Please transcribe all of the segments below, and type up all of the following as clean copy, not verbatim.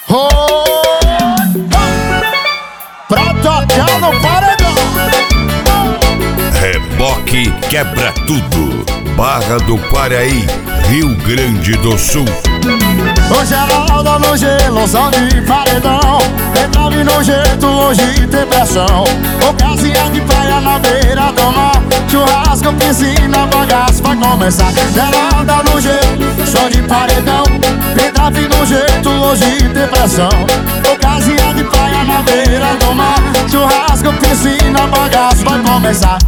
Pra tocar no paredão. Reboque quebra tudo. Barra do Quaraí, Rio Grande do Sul. Hoje ela anda no gelo, som de paredão. Entrave no jeito, hoje tem pressão. Ocasião de praia na beira do mar. Churrasco, piscina, bagaço vai começar. Ela anda no gelo, som de paredão. Entrave no jeito, hoje tem pressão. Ocasião de praia na beira do mar. Churrasco, piscina, bagaço vai começar.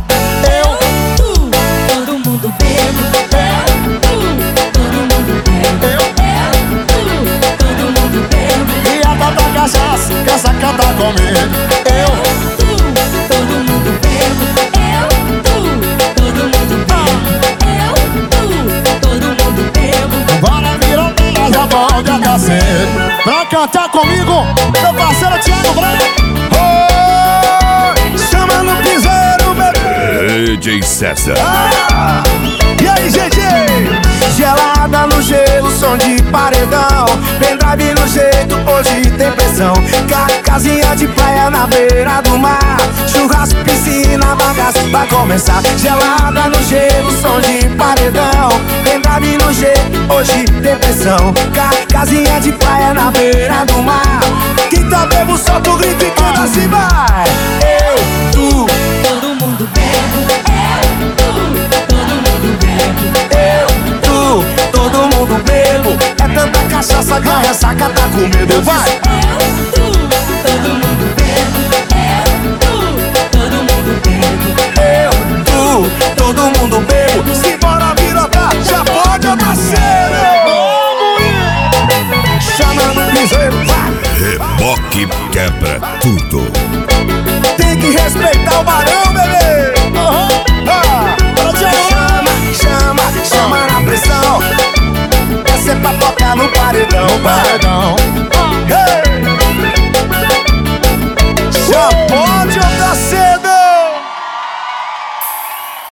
Todo mundo bebo. Todo mundo bebo. Todo mundo bebo. E a tata cachaça, que essa canta comigo. Todo mundo bebo. Todo mundo bebo. Todo mundo bebo. Bora virar pra já pode até cedo. Pra cantar comigo, meu parceiro Thiago Branco. Chama no piseiro, bebê. DJ César. E aí, gente? Gelada no gelo, som de paredão. Pendrive no jeito, hoje tem pressão. Casinha de praia na beira do mar. Churrasco, piscina, bagaço vai começar. Gelada no gelo, som de paredão. Pendrive no jeito, hoje tem pressão. Casinha de praia na beira do mar. Quem tá bebo, solta o grito e canta assim vai. Eu, tu, Todo mundo bebe. Todo mundo bebe. eu, tu, todo mundo bebo. É tanta cachaça que a ressaca tá com medo. Vai! Todo mundo bebe. Todo mundo bebe. Eu, tu, todo mundo bebo. Simbora virotar, já pode nascer. Chama no piseiro, vai! Reboque quebra tudo. Tem que respeitar o barão, bebê. Chama na pressão. Essa é pra tocar no paredão. Paredão.